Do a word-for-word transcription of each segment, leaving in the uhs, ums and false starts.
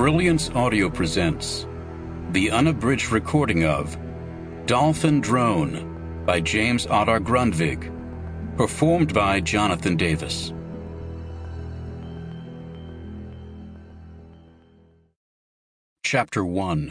Brilliance Audio presents the unabridged recording of Dolphin Drone by James Ottar Grundtvig, performed by Jonathan Davis. Chapter one.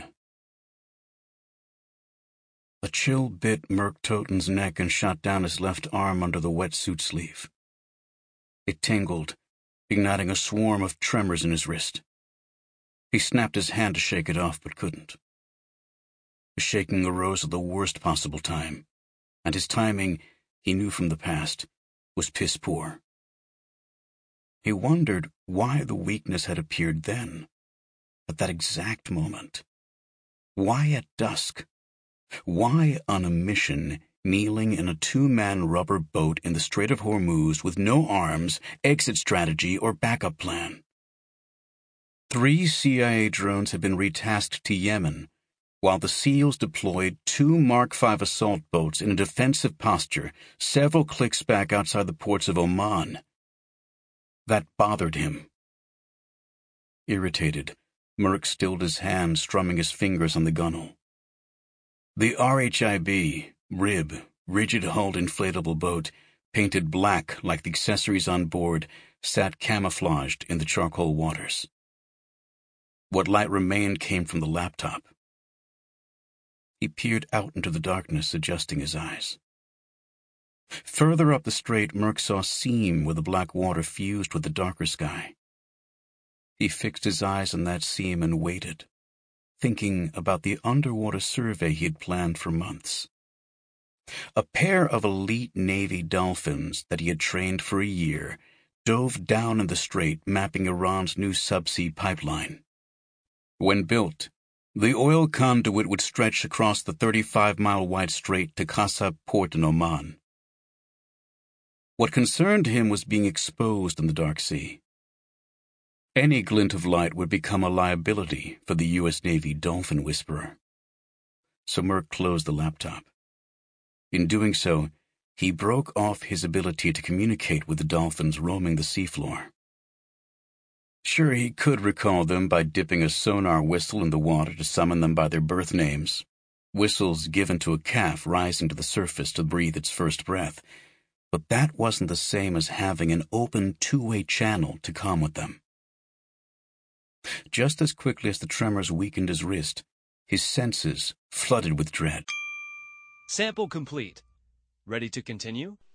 A chill bit Merc Toten's neck and shot down his left arm under the wetsuit sleeve. It tingled, igniting a swarm of tremors in his wrist. He snapped his hand to shake it off, but couldn't. The shaking arose at the worst possible time, and his timing, he knew from the past, was piss poor. He wondered why the weakness had appeared then, at that exact moment. Why at dusk? Why on a mission, kneeling in a two-man rubber boat in the Strait of Hormuz with no arms, exit strategy, or backup plan? Three C I A drones had been retasked to Yemen, while the SEALs deployed two Mark five assault boats in a defensive posture several clicks back outside the ports of Oman. That bothered him. Irritated, Merc stilled his hand, strumming his fingers on the gunwale. The R H I B, rib, rigid-hulled inflatable boat, painted black like the accessories on board, sat camouflaged in the charcoal waters. What light remained came from the laptop. He peered out into the darkness, adjusting his eyes. Further up the strait, Merc saw a seam where the black water fused with the darker sky. He fixed his eyes on that seam and waited, thinking about the underwater survey he had planned for months. A pair of elite Navy dolphins that he had trained for a year dove down in the strait, mapping Iran's new subsea pipeline. When built, the oil conduit would stretch across the thirty-five mile wide strait to Qasab port in Oman. What concerned him was being exposed in the dark sea. Any glint of light would become a liability for the U S Navy Dolphin Whisperer. So Merc closed the laptop. In doing so, he broke off his ability to communicate with the dolphins roaming the seafloor. Sure, he could recall them by dipping a sonar whistle in the water to summon them by their birth names, whistles given to a calf rising to the surface to breathe its first breath, but that wasn't the same as having an open two-way channel to comm with them. Just as quickly as the tremors weakened his wrist, his senses flooded with dread. Sample complete. Ready to continue?